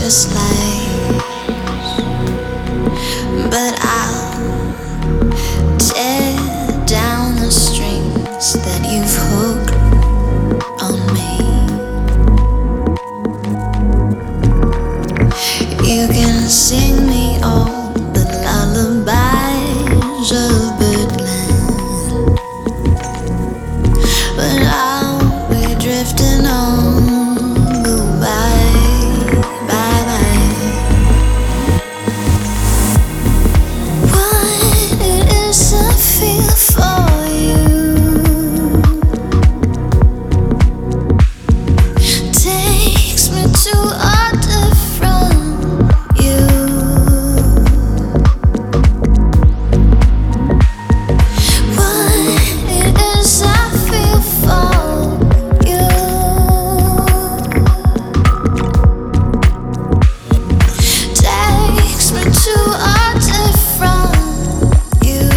just lies, but I'll tear down the strings that you've hooked on me. You can sing me all the lullabies of Birdland, but I'll be drifting on. Goodbye, bye bye. What it is I feel for you takes me to a different you. What it is I feel for you takes me to a different you.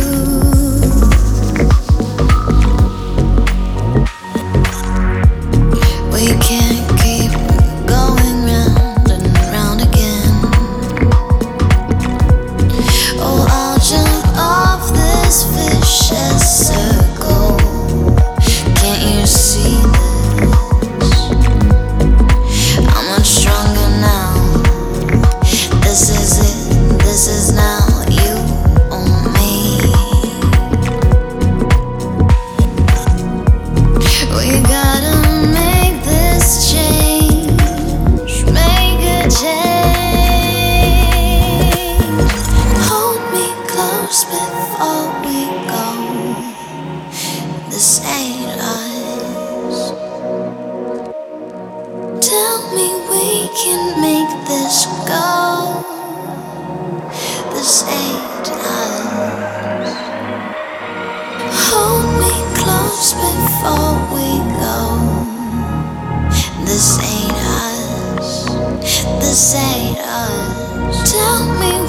We can't keep going round and round again. Oh, I'll jump off this vicious circle. Can't you see this? I'm much stronger now. This is it, this is now you or me. We gotta make this change, make a change. Hold me close before we go. This ain't us. Tell me we can make this go. This ain't us. Hold me close before we go. This ain't us. This ain't us. Tell me